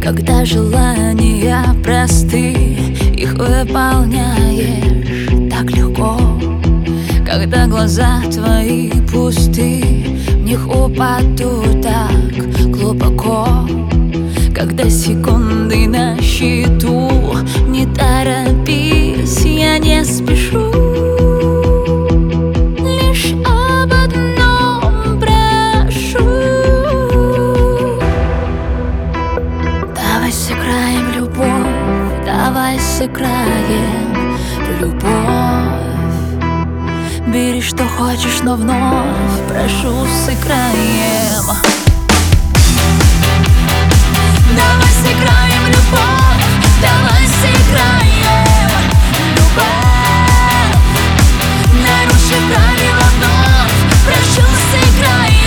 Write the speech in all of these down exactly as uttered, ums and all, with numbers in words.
Когда желания просты, их выполняешь так легко. Когда глаза твои пусты, в них упаду так глубоко. Когда секунды на счету, не торопись, я не спешу. Лишь об одном прошу: давай сыграем в любовь, давай сыграем в любовь. Бери, что хочешь, но вновь прошу, сыграем. Давай сыграем в любовь, давай сыграем в любовь. Нарушив правила вновь, прошу, сыграем.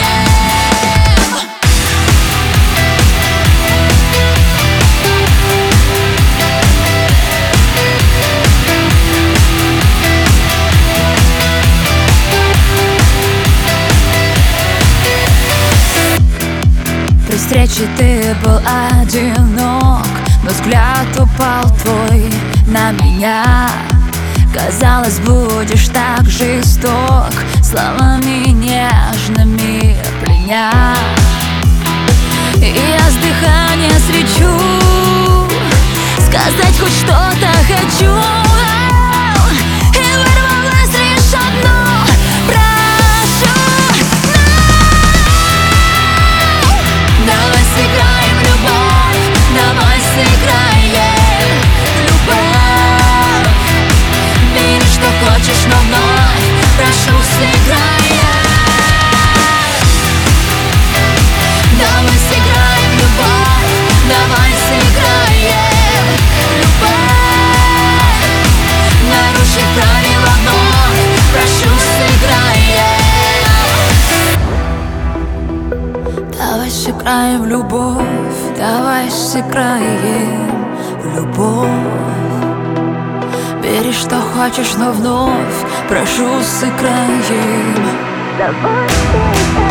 При встрече ты был одинок, но взгляд упал твой на меня. Казалось, будешь так жесток, словами нежными пленя. И я с дыхания сречу, сказать хоть что-то хочу. И вырвалось лишь одно: прошу. Давай сыграем в любовь, давай сыграем в любовь. Бери, что хочешь, но вновь прошу, сыграем. Давай сыграем в любовь, давай сыграем в любовь. Нарушив правила вновь, прошу, сыграем. Давай сыграем в любовь, давай сыграем в любовь. Бери, что хочешь, но вновь прошу, сыграем. Давай сыграем.